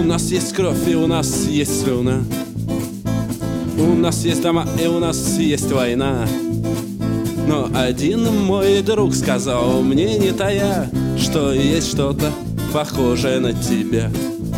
нас есть кровь и у нас есть слюна. У нас есть дома и у нас есть война. Но один мой друг сказал мне, не тая, что есть что-то похожее на тебя.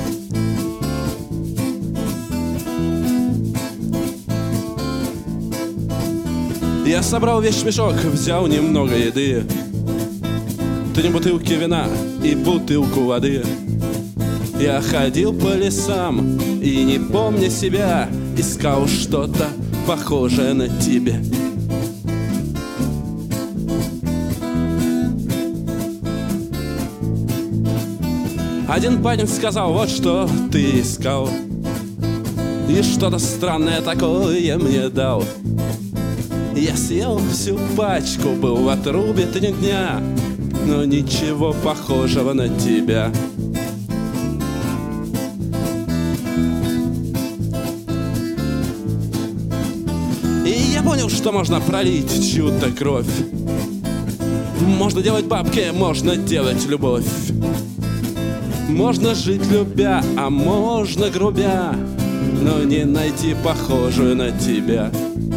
Я собрал вещмешок, взял немного еды, 3 бутылки вина и бутылку воды. Я ходил по лесам и, не помня себя, искал что-то похожее на тебя. Один парень сказал, вот что ты искал, и что-то странное такое мне дал. Я съел всю пачку, был в отрубе 3 дня, но ничего похожего на тебя. И я понял, что можно пролить чью-то кровь. Можно делать бабки, можно делать любовь. Можно жить любя, а можно грубя, но не найти похожую на тебя.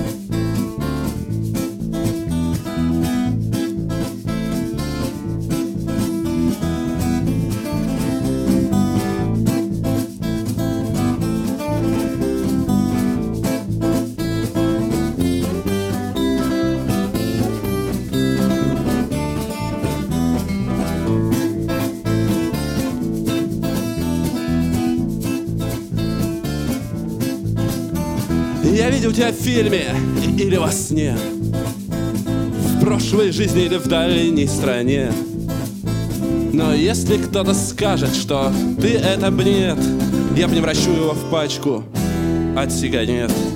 Я видел тебя в фильме или во сне, в прошлой жизни или в дальней стране. Но если кто-то скажет, что ты это бред, я превращу его в пачку от сигарет.